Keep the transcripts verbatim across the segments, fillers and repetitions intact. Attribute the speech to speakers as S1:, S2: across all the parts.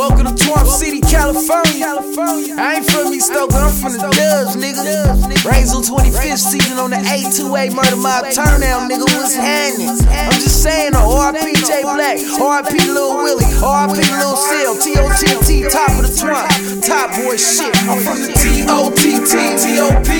S1: Welcome to Swamp City, California. I ain't from East Oakland, I'm from the Dubs, nigga. Raised on twenty-fifth season on the eight two eight Murder Mob Turnout, nigga. What's happening? I'm just saying, R I P J Black, R I P Lil Willie, R I P Lil Seal, T O T T, top of the Swamp, top boy shit. I'm from the T O T T T O P,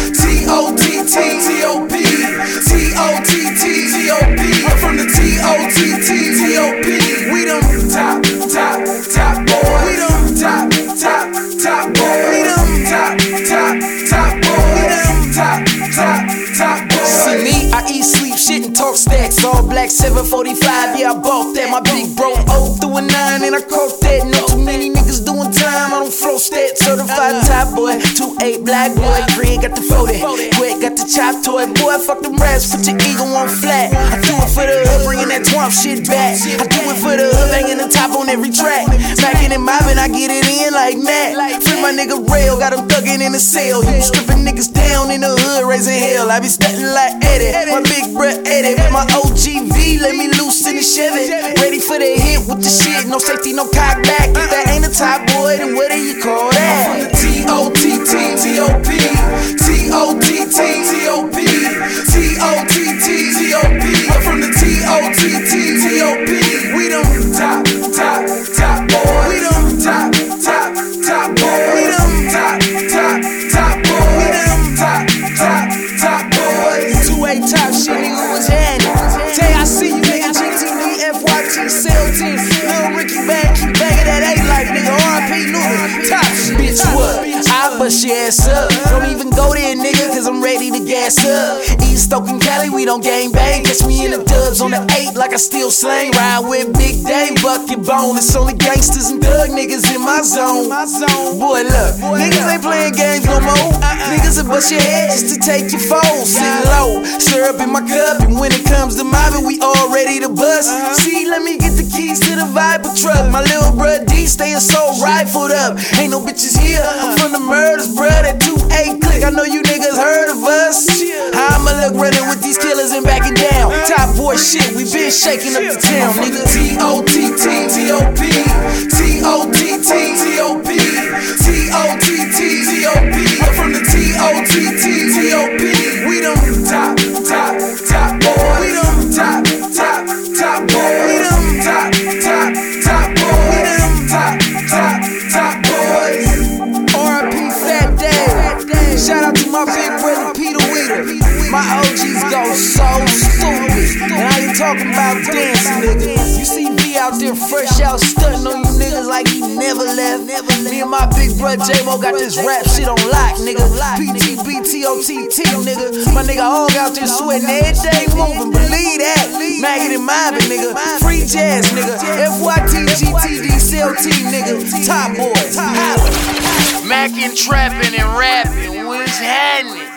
S1: T O T T T O P, T O T T T O P. I'm from the T O T T T O P. We them top, top, top boys. We them top, top, top boys. We them top, top, top boys. We them top, top, top boys. See me, I eat, sleep, shit, and talk stacks. All black seven forty-five, yeah, I bought that. My big bro oh through a nine, and I caught that. Not too many niggas doing time, I don't flow stat. Certified top boy, two eight black boy. Greg got the forty, Greg got the chop toy. Boy, fuck them raps, put your ego on flat. I do it for the hood, bringing that Swamp shit back. I do it for the hood, banging the top on every track. Mackin' and mobbing, I get it in like Matt. Free my nigga Rail, got him thuggin' in the cell. He was stripping niggas down in the hood, raising hell. I be stuntin' like Eddie, my big bruh Eddie. With my O G V, let me loose in the Chevy. Ready for the hit with the shit, no safety, no cock back. If that ain't a top boy, then what do you call that? From the T O T T T O P, T O T T T O P, T O T T T O P. I'm from the T O T T T O P. We them top, top, top boys. We them top, top, top boys. We them top, top, top boys. We them top, top, top boys. two eight top shit, nigga, what's happening? Tay, I see you, nigga. G T D, F Y T, Cell Team, Lil Ricky Bang, keep banging that eight like nigga. R I P Newman, top shit. Bitch, what? I bust your ass up. Don't even go there, nigga, cause I'm ready to gas up. East Oakland, Cali, we don't gang bang. Catch me in the dubs on the eight like I still slang. Ride with Big Dave, bucket bone. It's only gangsters and thug niggas in my zone. Boy, look, niggas ain't playing games no more. Niggas will bust your head just to take your phone. Sit low, syrup in my cup, and when it comes to mobbing, we all ready to bust. See, let me get the keys to the Viper truck. My little bruh D stay so rifled up. Ain't no bitches here. I'm from the murders, bruh. That two eight click. I know you niggas heard of us. I'ma look running with these killers and backing down. Top boy shit, we been shaking up the town, nigga. T O T T T O P, T O T T T O P, T O T T T O P. I'm from the T O T T T O P. We them top, top, top boys. We them top, top, top boys. We them top, top, top boys. We them top, top, top boys. R I P Fat Dave. Shout out to my big brother Peter Weeder. My O Gs go so stupid. And I ain't talking about dancing, nigga. You see V out there fresh out stunting on you niggas like he never left. Me and my big brother J-Mo got this rap shit on lock, nigga. P T B T O T T, nigga. My nigga Hog out there sweating every day moving. Believe that. Maggot and mobbing, nigga. Free jazz, nigga. F Y T G T D C L T, nigga. Top boys. Mackin' trapping and rapping. What's happening?